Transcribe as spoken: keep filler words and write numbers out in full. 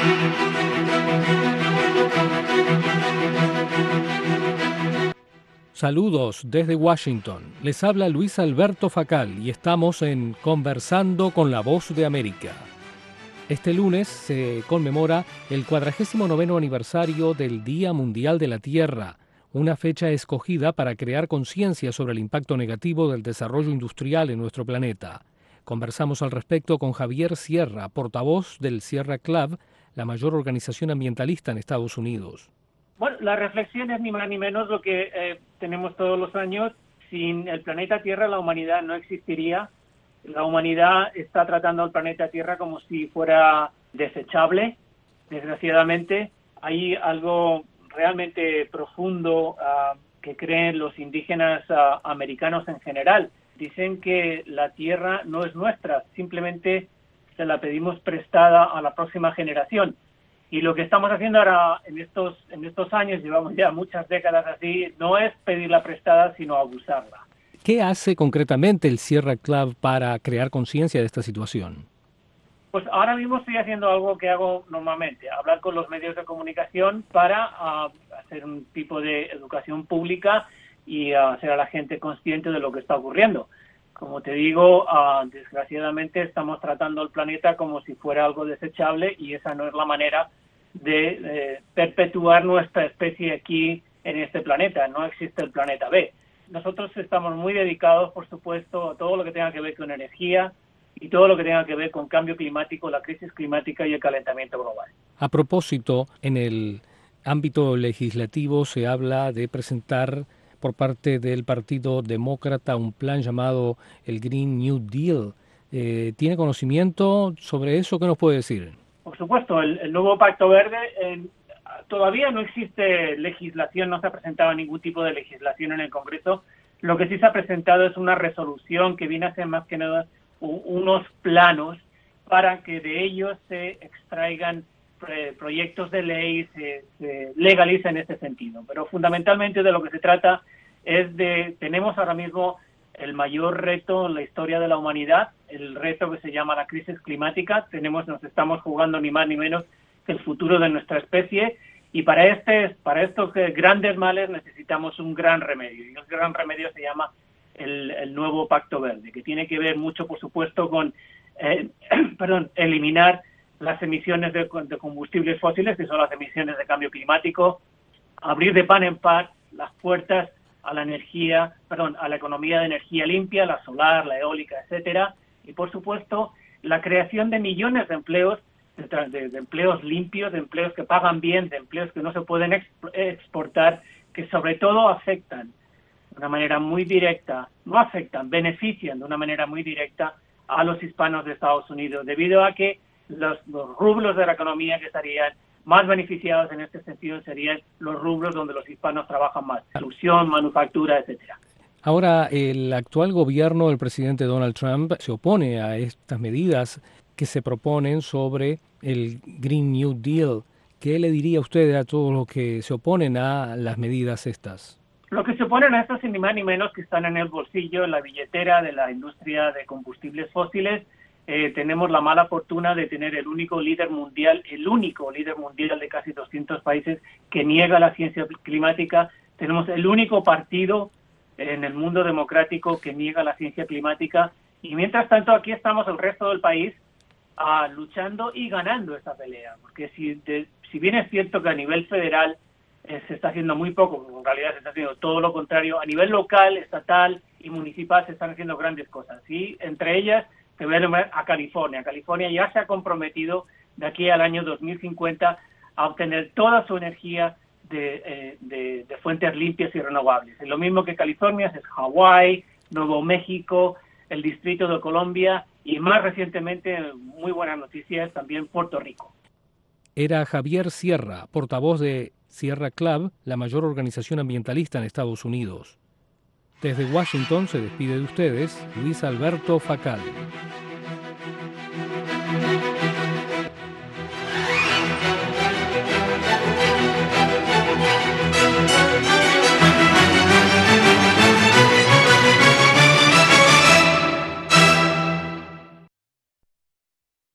Saludos desde Washington. Les habla Luis Alberto Facal y estamos en Conversando con la Voz de América. Este lunes se conmemora el cuadragésimo noveno aniversario del Día Mundial de la Tierra, una fecha escogida para crear conciencia sobre el impacto negativo del desarrollo industrial en nuestro planeta. Conversamos al respecto con Javier Sierra, portavoz del Sierra Club, la mayor organización ambientalista en Estados Unidos. Bueno, la reflexión es ni más ni menos lo que eh, tenemos todos los años. Sin el planeta Tierra, la humanidad no existiría. La humanidad está tratando al planeta Tierra como si fuera desechable. Desgraciadamente, hay algo realmente profundo uh, que creen los indígenas uh, americanos en general. Dicen que la Tierra no es nuestra, simplemente se la pedimos prestada a la próxima generación. Y lo que estamos haciendo ahora en estos en estos años, llevamos ya muchas décadas así, no es pedirla prestada, sino abusarla. ¿Qué hace concretamente el Sierra Club para crear conciencia de esta situación? Pues ahora mismo estoy haciendo algo que hago normalmente, hablar con los medios de comunicación para uh, hacer un tipo de educación pública y uh, hacer a la gente consciente de lo que está ocurriendo. Como te digo, uh, desgraciadamente estamos tratando el planeta como si fuera algo desechable y esa no es la manera de eh, perpetuar nuestra especie aquí en este planeta. No existe el planeta B. Nosotros estamos muy dedicados, por supuesto, a todo lo que tenga que ver con energía y todo lo que tenga que ver con cambio climático, la crisis climática y el calentamiento global. A propósito, en el ámbito legislativo se habla de presentar por parte del Partido Demócrata un plan llamado el Green New Deal. Eh, ¿Tiene conocimiento sobre eso? ¿Qué nos puede decir? Por supuesto, el, el nuevo Pacto Verde, eh, todavía no existe legislación, no se ha presentado ningún tipo de legislación en el Congreso. Lo que sí se ha presentado es una resolución que viene a ser más que nada u, unos planos para que de ellos se extraigan proyectos de ley, se, se legaliza en este sentido. Pero fundamentalmente de lo que se trata es de, tenemos ahora mismo el mayor reto en la historia de la humanidad, el reto que se llama la crisis climática. Tenemos, nos estamos jugando ni más ni menos que el futuro de nuestra especie y para este, para estos grandes males necesitamos un gran remedio y el gran remedio se llama el, el nuevo Pacto Verde, que tiene que ver mucho, por supuesto, con eh, perdón, eliminar las emisiones de, de combustibles fósiles, que son las emisiones de cambio climático, abrir de pan en pan las puertas a la energía, perdón, a la economía de energía limpia, la solar, la eólica, etcétera, y por supuesto la creación de millones de empleos, de, de, de empleos limpios, de empleos que pagan bien, de empleos que no se pueden exp exportar, que sobre todo afectan de una manera muy directa, no afectan, benefician de una manera muy directa a los hispanos de Estados Unidos, debido a que Los, los rubros de la economía que estarían más beneficiados en este sentido serían los rubros donde los hispanos trabajan más, producción, manufactura, etcétera. Ahora, el actual gobierno del presidente Donald Trump se opone a estas medidas que se proponen sobre el Green New Deal. ¿Qué le diría usted a todos los que se oponen a las medidas estas? Lo que se oponen a estas, ni más ni menos, que están en el bolsillo, en la billetera de la industria de combustibles fósiles. Eh, tenemos la mala fortuna de tener el único líder mundial, el único líder mundial de casi doscientos países que niega la ciencia climática. Tenemos el único partido en el mundo democrático que niega la ciencia climática. Y mientras tanto, aquí estamos el resto del país uh, luchando y ganando esta pelea. Porque si, de, si bien es cierto que a nivel federal eh, se está haciendo muy poco, en realidad se está haciendo todo lo contrario, a nivel local, estatal y municipal se están haciendo grandes cosas. Y entre ellas, te voy a nombrar a California. California ya se ha comprometido de aquí al año dos mil cincuenta a obtener toda su energía de, eh, de, de fuentes limpias y renovables. Es lo mismo que California, es Hawái, Nuevo México, el Distrito de Colombia y más recientemente, muy buenas noticias, también Puerto Rico. Era Javier Sierra, portavoz de Sierra Club, la mayor organización ambientalista en Estados Unidos. Desde Washington se despide de ustedes Luis Alberto Facal.